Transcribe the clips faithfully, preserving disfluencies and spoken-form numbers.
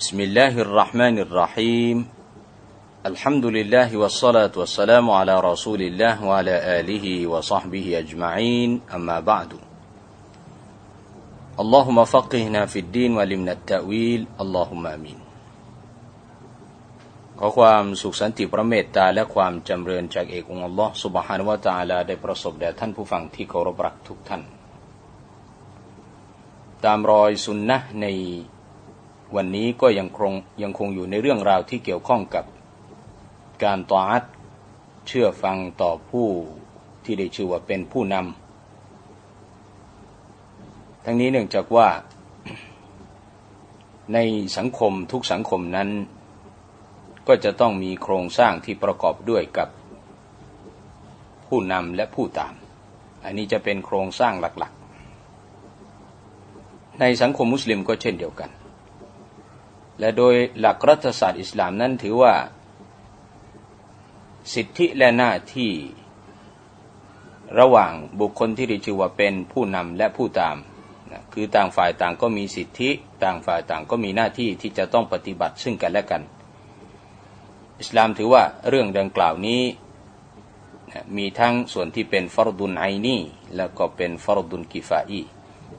بسم الله الرحمن الرحيم الحمد لله والصلاة والسلام على رسول الله وعلى آله وصحبه أجمعين أما بعد اللهم فقهنا في الدين وعلمنا التأويل اللهم آمينขอความสุขสันติพระเมตตาและความจำเริญจากเอกองค์อัลลอฮฺซุบฮานะฮูวะตะอาลาได้ประสบแด่ท่านผู้ฟังที่เคารพรักทุกท่านตามรอยสุนนะห์ในวันนี้ก็ยังคงยังคงอยู่ในเรื่องราวที่เกี่ยวข้องกับการตออะห์เชื่อฟังต่อผู้ที่ได้ชื่อว่าเป็นผู้นำทั้งนี้เนื่องจากว่าในสังคมทุกสังคมนั้นก็จะต้องมีโครงสร้างที่ประกอบด้วยกับผู้นำและผู้ตามอันนี้จะเป็นโครงสร้างหลักๆในสังคมมุสลิมก็เช่นเดียวกันและโดยหลักรัฐศาสตร์อิสลามนั้นถือว่าสิทธิและหน้าที่ระหว่างบุคคลที่ได้ชื่อว่าเป็นผู้นำและผู้ตามนะคือต่างฝ่ายต่างก็มีสิทธิต่างฝ่ายต่างก็มีหน้าที่ที่จะต้องปฏิบัติซึ่งกันและกันอิสลามถือว่าเรื่องดังกล่าวนี้นะมีทั้งส่วนที่เป็นฟัรดุนไอนีแล้วก็เป็นฟัรดุนกิฟาอี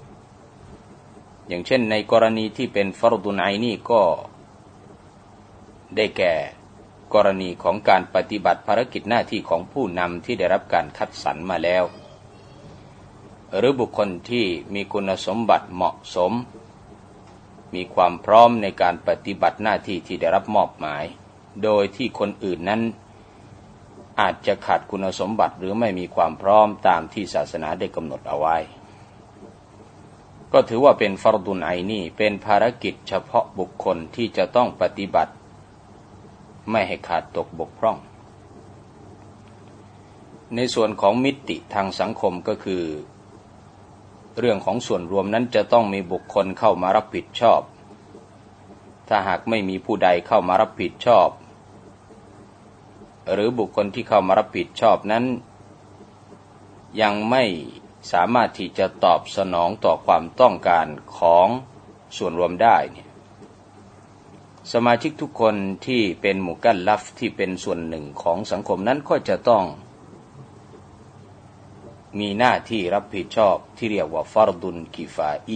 อย่างเช่นในกรณีที่เป็นฟัรดุนไอนีก็ได้แก่กรณีของการปฏิบัติภารกิจหน้าที่ของผู้นำที่ได้รับการคัดสรรมาแล้วหรือบุคคลที่มีคุณสมบัติเหมาะสมมีความพร้อมในการปฏิบัติหน้าที่ที่ได้รับมอบหมายโดยที่คนอื่นนั้นอาจจะขาดคุณสมบัติหรือไม่มีความพร้อมตามที่ศาสนาได้กำหนดเอาไว้ก็ถือว่าเป็นฟัรดุนไอนีเป็นภารกิจเฉพาะบุคคลที่จะต้องปฏิบัติไม่ให้ขาดตกบกพร่องในส่วนของมิติทางสังคมก็คือเรื่องของส่วนรวมนั้นจะต้องมีบุคคลเข้ามารับผิดชอบถ้าหากไม่มีผู้ใดเข้ามารับผิดชอบหรือบุคคลที่เข้ามารับผิดชอบนั้นยังไม่สามารถที่จะตอบสนองต่อความต้องการของส่วนรวมได้เนี่ยสมาชิกทุกคนที่เป็นมุกัลลัฟที่เป็นส่วนหนึ่งของสังคมนั้นก็จะต้องมีหน้าที่รับผิดชอบที่เรียกว่าฟัรดุนกิฟาอี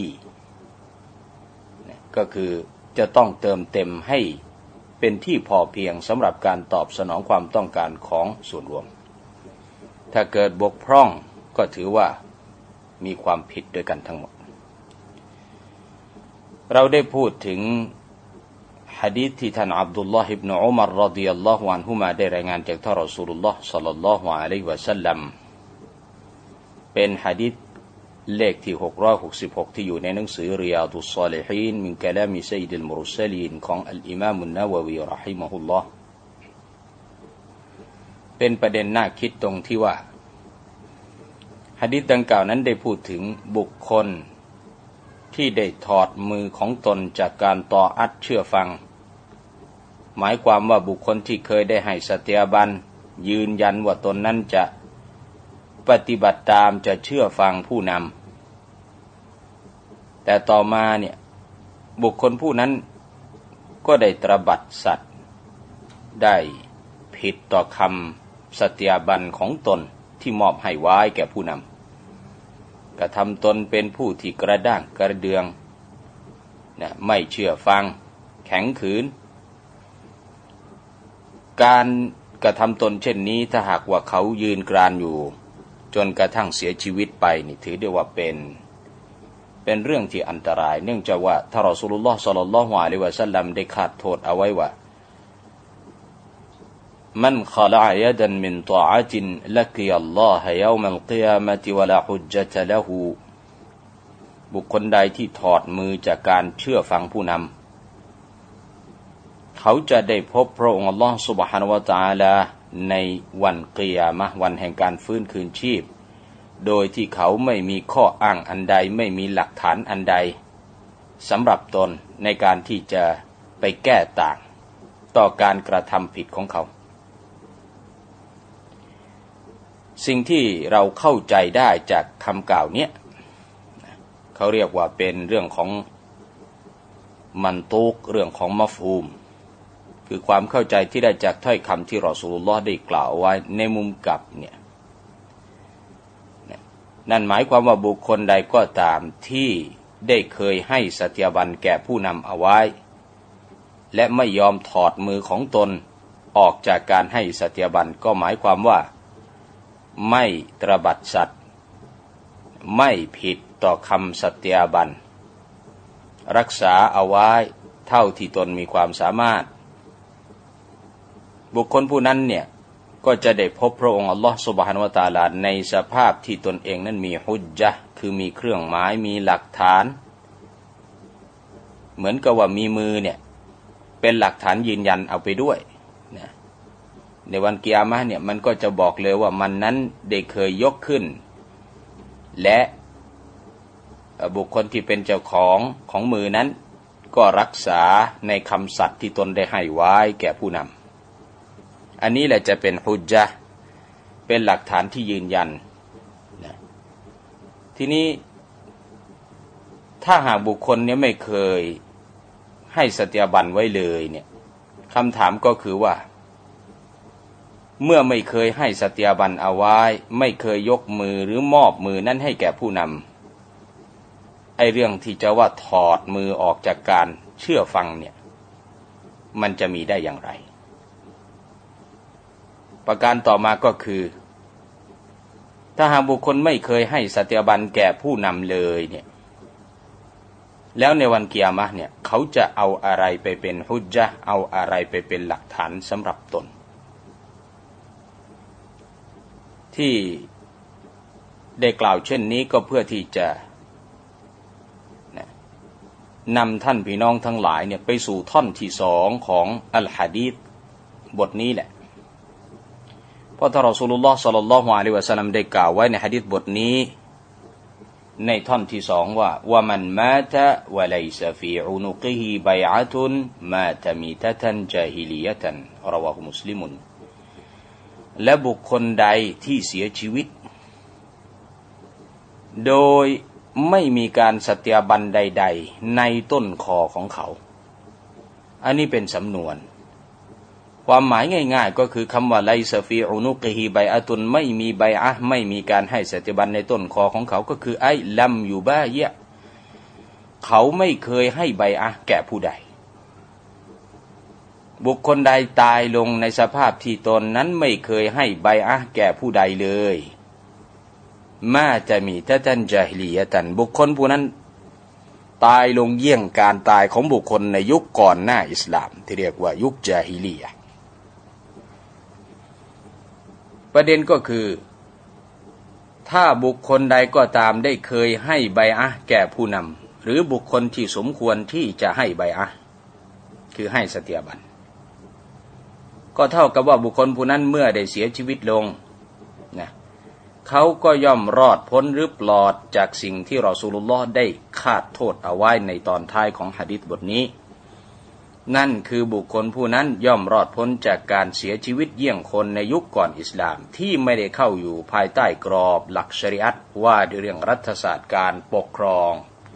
ก็คือจะต้องเติมเต็มให้เป็นที่พอเพียงสำหรับการตอบสนองความต้องการของส่วนรวมถ้าเกิดบกพร่องก็ถือว่ามีความผิดด้วยกันทั้งหมดเราได้พูดถึงหะดีษที่ท่านอับดุลลอฮ์อิบนุอุมัรรอฎิยัลลอฮุอันฮุมาได้รายงานจากท่านรอซูลุลลอฮ์ศ็อลลัลลอฮุอะลัยฮิวะซัลลัมเป็นหะดีษเลขที่หกร้อยหกสิบหกที่อยู่ในหนังสือริยาดุศศอลิฮีนมินกะลามิซัยยิดุลมุรสลีนของอัลอิมามอันนะวะวีเราะฮิมะฮุลลอฮ์เป็นประเด็นน่าคิดตรงที่ว่าหะดีษดังกล่าวนั้นได้พูดถึงบุคคลที่ได้ถอดมือของตนจากการตออะห์เชื่อฟังหมายความว่าบุคคลที่เคยได้ให้สัตยาบันยืนยันว่าตนนั้นจะปฏิบัติตามจะเชื่อฟังผู้นำแต่ต่อมาเนี่ยบุคคลผู้นั้นก็ได้ตระบัดสัตย์ได้ผิดต่อคำสัตยาบันของตนที่มอบให้ไว้แก่ผู้นำกระทำตนเป็นผู้ที่กระด้างกระเดืองนะไม่เชื่อฟังแข็งขืนการกระทำตนเช่นนี้ถ้าหากว่าเขายืนกรานอยู่จนกระทั่งเสียชีวิตไปนี่ถือได้ว่าเป็นเป็นเรื่องที่อันตรายเนื่องจากว่าท่านรอซูลุลลอฮ์ศ็อลลัลลอฮุอะลัยฮิวะซัลลัมได้คาดโทษเอาไว้ว่าمن خلع يدا من طاعة لقي الله يوم القيامة ولا حجة له บุคคลใดที่ถอดมือจากการเชื่อฟังผู้นำเขาจะได้พบพระองค์อัลลอฮฺซุบฮานะฮูวะตะอาลาในวันกิยามะห์วันแห่งการฟื้นคืนชีพโดยที่เขาไม่มีข้ออ้างอันใดไม่มีหลักฐานอันใดสำหรับตนในการที่จะไปแก้ต่างต่อการกระทำผิดของเขาสิ่งที่เราเข้าใจได้จากคำกล่าวนี้เขาเรียกว่าเป็นเรื่องของมันตูกเรื่องของมัฟฮูมคือความเข้าใจที่ได้จากถ้อยคำที่รอซูลุลลอฮ์ได้กล่าวไว้ในมุมกลับเนี่ยนั่นหมายความว่าบุคคลใดก็ตามที่ได้เคยให้สัตยาบันแก่ผู้นำเอาไว้และไม่ยอมถอดมือของตนออกจากการให้สัตยาบันก็หมายความว่าไม่ตระบัดสัตย์ไม่ผิดต่อคำสัตยาบันรักษาเอาไว้เท่าที่ตนมีความสามารถบุคคลผู้นั้นเนี่ยก็จะได้พบพระองค์อัลลอฮฺซุบฮานะฮูวะตะอาลาในสภาพที่ตนเองนั้นมีฮุจญะห์คือมีเครื่องหมายมีหลักฐานเหมือนกับว่ามีมือเนี่ยเป็นหลักฐานยืนยันเอาไปด้วยนะในวันกิยามะห์เนี่ยมันก็จะบอกเลยว่ามันนั้นได้เคยยกขึ้นและบุคคลที่เป็นเจ้าของของมือนั้นก็รักษาในคำสัตย์ที่ตนได้ให้ไว้แก่ผู้นำอันนี้แหละจะเป็นฮุจญะห์เป็นหลักฐานที่ยืนยันนะทีนี้ถ้าหากบุคคลนี้ไม่เคยให้สัตยาบันไว้เลยเนี่ยคำถามก็คือว่าเมื่อไม่เคยให้สัตยาบันเอาไว้ไม่เคยยกมือหรือมอบมือนั้นให้แก่ผู้นำไอ้เรื่องที่จะว่าถอดมือออกจากการเชื่อฟังเนี่ยมันจะมีได้อย่างไรประการต่อมาก็คือถ้าหากบุคคลไม่เคยให้สัตยาบันแก่ผู้นำเลยเนี่ยแล้วในวันกิยามะห์เนี่ยเขาจะเอาอะไรไปเป็นฮุจญะห์เอาอะไรไปเป็นหลักฐานสำหรับตนที่ได้กล่าวเช่นนี้ก็เพื่อที่จะนำท่านพี่น้องทั้งหลายเนี่ยไปสู่ท่อนที่สองของอัลหะดีษบทนี้แหละเพราะท่านรอซูลุลลอฮ์ศ็อลลัลลอฮุอะลัยฮิวะซัลลัมได้กล่าวไว้ในหะดีษบทนี้ในท่อนที่สองว่าวะมันมาตะวะลัยซะฟีอุนุกิฮิบัยอะตุนมาตะมีตะตันญาฮิลิยะตันรอวาฮุมุสลิมุนและบุคคลใดที่เสียชีวิตโดยไม่มีการสัตยาบันใดๆในต้นคอของเขาอันนี้เป็นสำนวนความหมายง่ายๆก็คือคำว่าไลซะฟีอุนุกิฮิบัยอะตุนไม่มีบัยอะห์ไม่มีการให้สัตยาบันในต้นคอของเขาก็คือไอ้ลัมยูบาเยะเขาไม่เคยให้บัยอะห์แก่ผู้ใดบุคคลใดตายลงในสภาพที่ตนนั้นไม่เคยให้บัยอะห์แก่ผู้ใดเลยมาจะมีตะตันญาฮิลิยะตันบุคคลผู้นั้นตายลงเยี่ยงการตายของบุคคลในยุคก่อนหน้าอิสลามที่เรียกว่ายุคญาฮิลียะห์ประเด็นก็คือถ้าบุคคลใดก็ตามได้เคยให้บัยอะห์แก่ผู้นำหรือบุคคลที่สมควรที่จะให้บัยอะห์คือให้สัตยาบันก็เท่ากับว่าบุคคลผู้นั้นเมื่อได้เสียชีวิตลงนะเขาก็ย่อมรอดพ้นหรือปลอดจากสิ่งที่รอซูลุลลอฮ์ได้คาดโทษเอาไว้ในตอนท้ายของหะดีษบทนี้นั่นคือบุคคลผู้นั้นย่อมรอดพ้นจากการเสียชีวิตเยี่ยงคนในยุคก่อนอิสลามที่ไม่ได้เข้าอยู่ภายใต้กรอบหลักชะรีอะห์ว่าด้วยเรื่องรัฐศาสตร์การปกครอง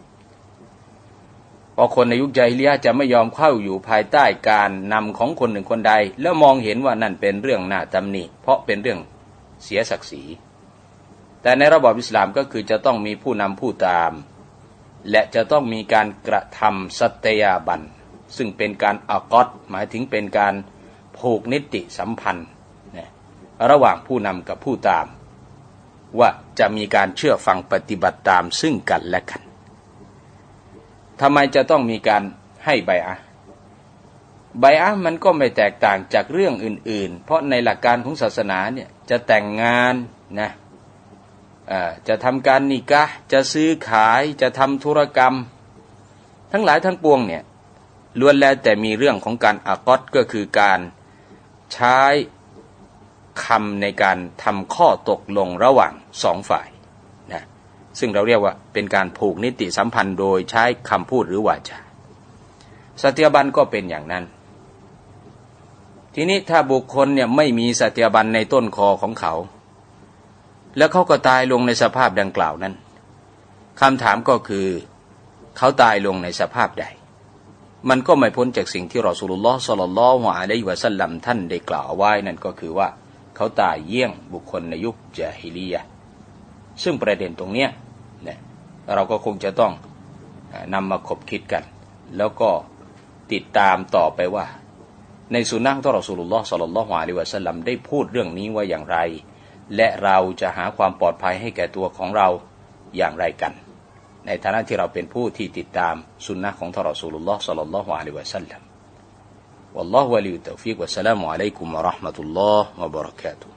เพราะคนในยุคญาฮิลิยะห์จะไม่ยอมเข้าอยู่ภายใต้การนำของคนหนึ่งคนใดแล้วมองเห็นว่านั่นเป็นเรื่องน่าตำหนิเพราะเป็นเรื่องเสียศักดิ์ศรีแต่ในระบอบอิสลามก็คือจะต้องมีผู้นำผู้ตามและจะต้องมีการกระทำสัตยาบันซึ่งเป็นการอักอดหมายถึงเป็นการผูกนิติสัมพันธ์นะระหว่างผู้นำกับผู้ตามว่าจะมีการเชื่อฟังปฏิบัติตามซึ่งกันและกันทำไมจะต้องมีการให้บัยอะห์บัยอะห์มันก็ไม่แตกต่างจากเรื่องอื่นๆเพราะในหลักการของศาสนาเนี่ยจะแต่งงานนะจะทำการนิกะห์จะซื้อขายจะทำธุรกรรมทั้งหลายทั้งปวงเนี่ยล้วนแล้วแต่มีเรื่องของการอักอดก็คือการใช้คำในการทำข้อตกลงระหว่างสองฝ่ายนะซึ่งเราเรียกว่าเป็นการผูกนิติสัมพันธ์โดยใช้คำพูดหรือวาจาสัตยาบันก็เป็นอย่างนั้นทีนี้ถ้าบุคคลเนี่ยไม่มีสัตยาบันในต้นคอของเขาแล้วเขาก็ตายลงในสภาพดังกล่าวนั้นคำถามก็คือเขาตายลงในสภาพใดมันก็ไม่พ้นจากสิ่งที่รอซูลุลลอฮ์ ศ็อลลัลลอฮุอะลัยฮิวะซัลลัมท่านได้กล่าวไว้นั่นก็คือว่าเขาตายเยี่ยงบุคคลในยุคญาฮิลียะห์ซึ่งประเด็นตรงเนี้ยเนี่ยเราก็คงจะต้องนำมาคบคิดกันแล้วก็ติดตามต่อไปว่าในสุนนะของรอซูลุลลอฮ์ ศ็อลลัลลอฮุอะลัยฮิวะซัลลัมได้พูดเรื่องนี้ว่าอย่างไรและเราจะหาความปลอดภัยให้แก่ตัวของเราอย่างไรกันในฐานะที่เราเป็นผู้ที่ติดตามสุนนะของท่านรอซูลุลลอฮ์ ศ็อลลัลลอฮุอะลัยฮิวะซัลลัมวัลลอฮุวะลิยุตตอฟีกวัสสลามุอะลัยกุมวะเราะห์มะตุลลอฮ์วะบะเราะกาตุฮ์